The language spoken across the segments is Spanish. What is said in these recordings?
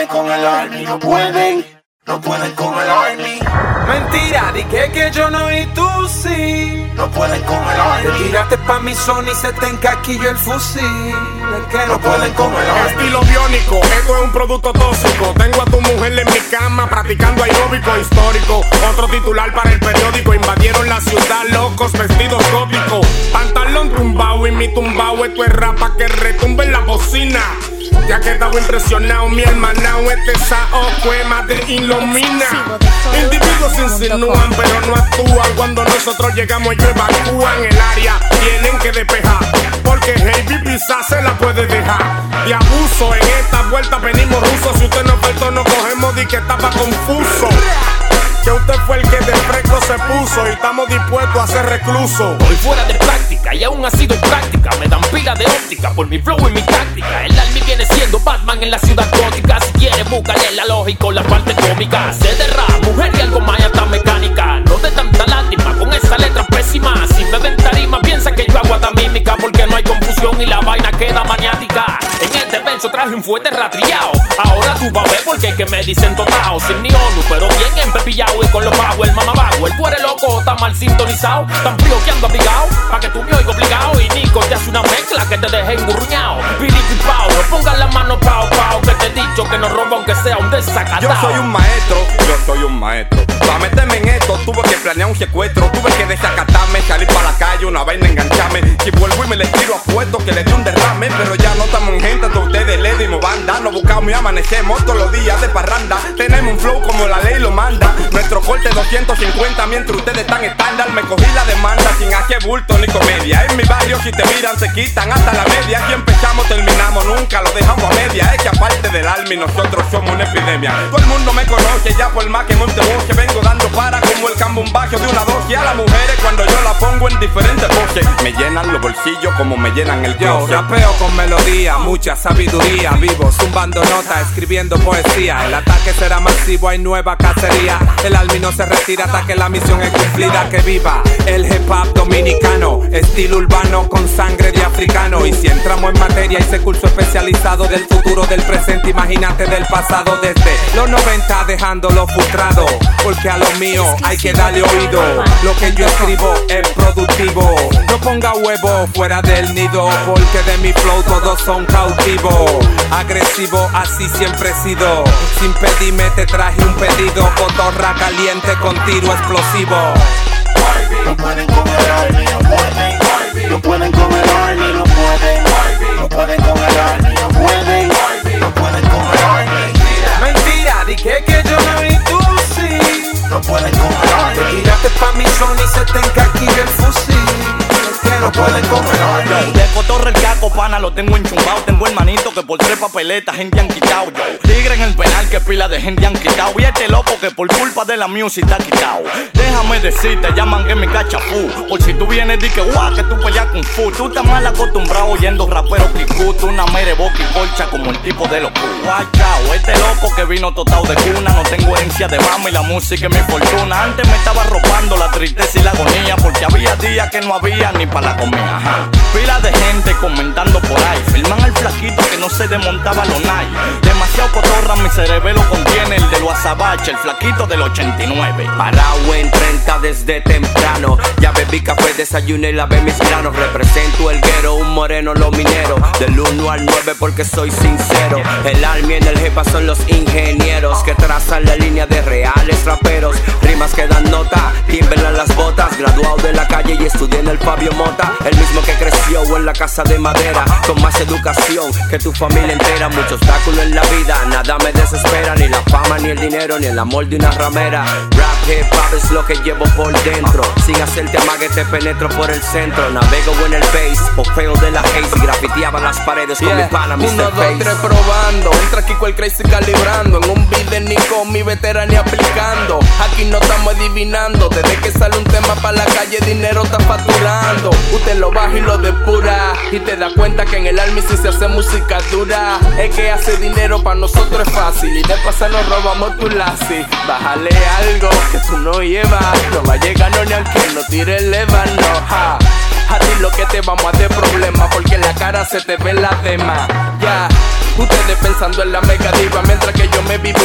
pueden con el Army, no pueden con el Army. Mentira, dije que yo no y tú sí. No pueden con el Army. Te tiraste pa' mi zona y se te encaquilló el fusil. Es que no pueden con el Army. Estilo biónico, esto es un producto tóxico. Tengo a tu mujer en mi cama practicando aeróbico histórico. Otro titular para el periódico. Invadieron la ciudad locos vestidos góticos. Pantalón tumbao y mi tumbao. Esto es rapa que retumbe en la bocina. Ya que estaba impresionado, mi hermanao, este sao cuema de ilumina. Individuos insinúan, pero no actúan. Cuando nosotros llegamos, ellos evacúan el área. Tienen que despejar, porque Heavy quizás se la puede dejar. De abuso, en esta vuelta venimos rusos. Si usted nos faltó, no cogemos de que estaba confuso. Que usted fue el que de fresco se puso y estamos dispuestos a ser reclusos. Voy fuera de práctica y aún así doy práctica. Me dan pila de óptica por mi flow y mi táctica. El Army viene siendo Batman en la ciudad gótica. Si quiere, búscale la lógica o la parte cómica. Sé de rap, mujer y algo más y hasta mecánica. No de tanta lástima con esa letra pésima. Si me ven tarima, piensa que yo hago hasta mímica. Porque no hay confusión y la vaina queda maniática. En este verso traje un fuerte ratriao. Ahora tú vas a ver porque que me dicen totao. Sin ni ONU, pero bien empepillado. Y con los pagos, el mamabago, el tú eres loco, está mal sintonizado. Tan frío que ando abrigado, pa' que tú me oigas obligado. Y Nico te hace una mezcla que te deje engurruñado. Piripi pao, no pongas la mano pao pao. Que te he dicho que no roba aunque sea un desacatado. Yo soy un maestro. Pa' meterme en esto tuve que planear un secuestro. Tuve que desacatarme, salir para la calle, una vaina engancharme. Si vuelvo y me le tiro a puesto que le di un derrame. Pero ya no estamos en gente, todos ustedes le dimos banda. Nos buscamos y amanecemos todos los días de parranda. Tenemos un flow como la ley lo manda. Nuestro corte 250 mientras ustedes están estándar. Me cogí la demanda sin hacer bulto ni comedia. En mi barrio si te miran se quitan hasta la media. Aquí empezamos, terminamos, nunca lo dejamos a media. Es que aparte del Army nosotros somos una epidemia. Todo el mundo me conoce ya por más que monte voz. Que vengo dando para como el cambumbaje de una dosis. A las mujeres cuando yo la pongo en diferentes poses. Me llenan los bolsillos como me llenan el yo closet. rapeo con melodía, mucha sabiduría. Vivo zumbando notas, escribiendo poesía. El ataque será masivo, hay nueva cacería. El Army no se retira hasta que la misión es cumplida. Que viva el hip hop dominicano, estilo urbano con sangre de africano. Y si entramos en materia, ese curso especializado del futuro, del presente, imagínate del pasado. Desde los 90 dejándolo frustrado, porque a lo mío hay que darle oído. Lo que yo escribo es productivo. No ponga huevo fuera del nido, porque de mi flow todos son cautivos. Agresivo, así siempre he sido. Sin pedirme te traje un pedido. Cotorra caliente con tiro explosivo. No pueden con el Army, no pueden. No pueden con el Army, no pueden. No pueden con el Army, no pueden. No pueden con el Army. Mentira, dije que yo no y tú sí. No pueden con el Te Army. tiraste pa' mi zona y se te encaquilló el fusil. Es que No pueden con el Army. De cotorre el caco, pana, lo tengo enchumbado. Tengo hermanito que por 3 papeletas gente han quitado. Yo, tigre en el penal que pila de gente han quitado. Y este loco que por culpa de la music está quitado. Déjame decirte, llaman que me cachafú. Por si tú vienes di que guau, que tú peleas con fu. Tú estás mal acostumbrado oyendo raperos kikú. Tú una mere boca y colcha como el tipo de los guachao. Este loco que vino totado de cuna. No tengo herencia de mama y la música es mi fortuna. Antes me estaba arropando la tristeza y la agonía. Porque había días que no había ni para la comida. Ajá. Pila de gente comentando por ahí. Filman al flaquito que no se desmontaba los night. Demasiado cotorra mi cerebelo contiene. El de los azabache, el flaquito del 89. Parado en 30 desde temprano. Ya bebí café, desayuné y lavé mis granos. Represento el guero, un moreno los mineros. Del 1 al 9 porque soy sincero. El Army en el jefa son los ingenieros que trazan la línea de reales raperos. Rimas que dan nota, Timberland las botas. Graduado de la calle y estudié en el Fabio Mota. El mismo que creció en la casa de madera. Con más educación que tu familia entera. Muchos obstáculos en la vida, nada me desespera. Ni la fama, ni el dinero, ni el amor de una ramera. Rap, hip hop es lo que llevo por dentro. Sin hacerte amague te penetro por el centro. Navego en el bass, popeo de la haze. Y grafiteaba las paredes con mi pana Mr. 1, 2, Face. 3 probando. Entra aquí cual crazy calibrando. En un beat de Nico, mi veterana aplicando. Aquí no estamos adivinando. Desde que sale un tema pa' la calle, dinero está facturando. Usted lo baja y lo depura. Y te das cuenta que en el Army si se hace música dura. Es que hace dinero pa' nosotros es fácil. Y de paso nos robamos tu lazi. Bájale algo que tú no llevas. No va a llegar no ni aunque no tire el ébano. Ja. A ti lo que te vamos a hacer problema, porque en la cara se te ve la dema. Ya, ustedes pensando en la mega diva, mientras que yo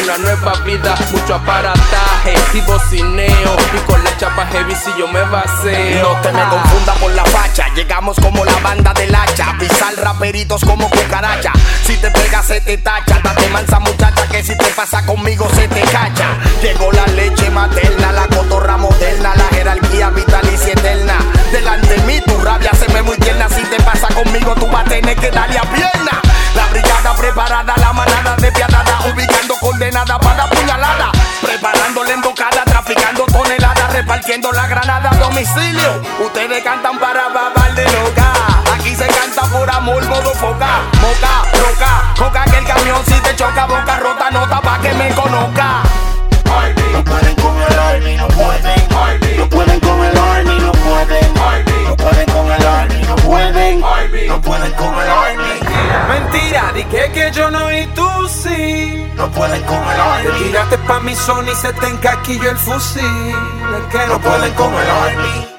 una nueva vida, mucho aparataje y bocineo. Y con la chapa heavy si yo me baseo. No te me confundas por la facha, llegamos como la banda del hacha. Pisar raperitos como cucaracha. Si te pegas se te tacha, date mansa muchacha que si te pasa conmigo se te cacha. Llegó la leche materna, la cotorra moderna, la jerarquía vitalicia eterna. Delante de mí tu rabia se ve muy tierna, si te pasa conmigo tú vas a tener que darle a pierna. La brigada preparada, la manada despiadada, ubicando condenada para puñalada, preparando la embocada, traficando toneladas, repartiendo la granada a domicilio. Ustedes cantan para babar de loca, aquí se canta por amor, modo foca, moca, roca, coca que el camión si te choca, boca rota, nota pa' que me conozca. No pueden con el Army, no pueden. No pueden con el Army, no pueden. No pueden con el Army, no pueden. No pueden con el Army. Mentira, di que yo no y tú sí. No pueden con el Te Army. tiraste pa' mi zona y se te encaquilló el fusil. Es que No pueden con el Army.